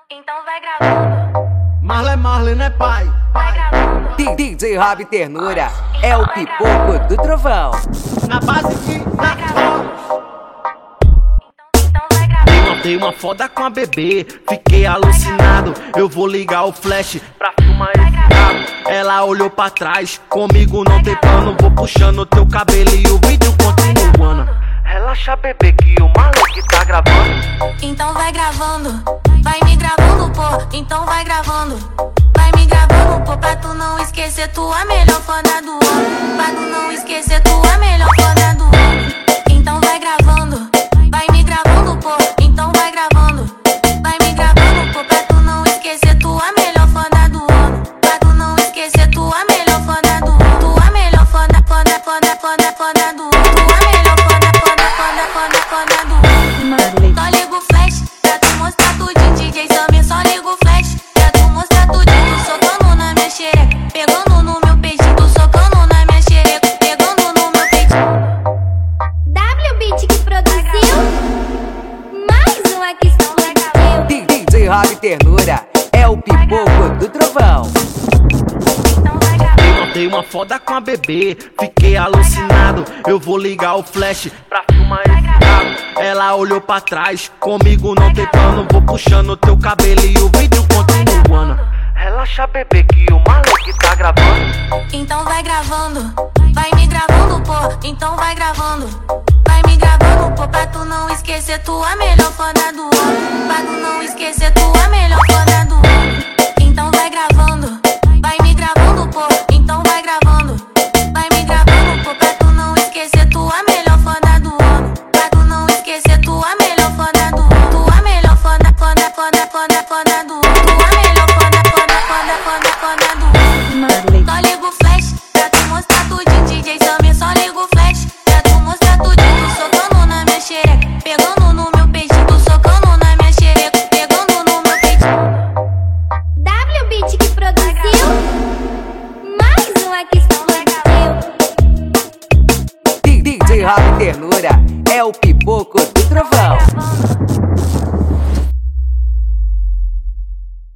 Então vai gravando. Marley, né, pai? Vai gravando. DJ Rob Ternura é o pipoco do trovão. Na base de Então vai gravando. Mandei uma foda com a bebê, fiquei alucinado. Eu vou ligar o flash pra filmar esse rabo. Ela olhou pra trás, comigo não tem plano. Vou puxando teu cabelo e o vídeo continuando. Relaxa, bebê, que o Malek tá gravando. Então vai gravando. Vai me gravando, pô. Então vai gravando. Vai me gravando, pô. Pra tu não esquecer tua melhor foda do ano. Pra tu não esquecer tua melhor foda do ano. Então vai gravando. Vai me gravando, pô. Então vai gravando. Vai me gravando, pô. Pra tu não esquecer tua melhor foda do ano. Pra tu não esquecer tua melhor foda do ano. Tua melhor foda, foda, foda, foda, foda do ano. Tua melhor foda, foda, foda, foda, foda do ano. Só liga o flash pra tu mostrar tudinho. DJ Samir, só liga o flash pra tu mostrar tudinho. Socando na minha xereca, pegando no meu peitinho. Socando na minha xereca, pegando no meu peitinho. WBeat que produziu mais uma que explodiu. DJ Rob Ternura é o pipoco do trovão. Então vai gravando. Mandei uma foda com a bebê, fiquei alucinado. Eu vou ligar o flash pra filmar esse rabo. Ela olhou pra trás, comigo não tem plano. Vou puxando teu cabelo e o vídeo continuando. Relaxa, bebê, que o Malek tá gravando. Então vai gravando. Vai me gravando, pô. Então vai gravando. Vai me gravando, pô. Pra tu não esquecer tua melhor foda do ano. Pra tu não esquecer tua melhor foda do ano. Então vai gravando. Vai me gravando, pô. Então vai gravando. Vai me gravando, pô. Pra tu não esquecer tua melhor foda do ano. Pra tu não esquecer tua melhor foda do ano. Tua melhor foda, foda, foda, foda, foda do ano. Tua melhor foda, foda, foda, foda, foda do ano. Só liga o flash pra tu mostrar tudinho. DJ Samir, só liga o flash pra tu mostrar tudinho. Socando na minha xereca, pegando no meu peitinho. Socando na minha xereca, pegando no meu peitinho. WBeat que produziu mais uma que explodiu. DJ Rob Ternura é o pipoco do trovão.